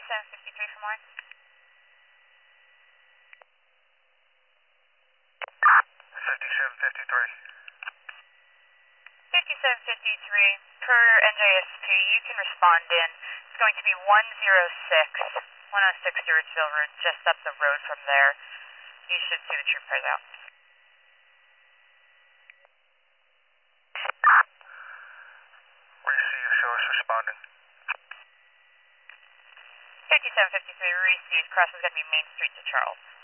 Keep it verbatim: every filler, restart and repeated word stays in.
fifty-seven fifty-three from Lawrence. fifty-seven fifty-three. fifty-seven fifty-three, per N J S P, you can respond in. It's going to be one oh six, one oh six Stewartsville Road, just up the road from there. You should see the troop cars out. Receive, show us responding. fifty-seven fifty-three, received. Cross is going to be Main Street to Charles.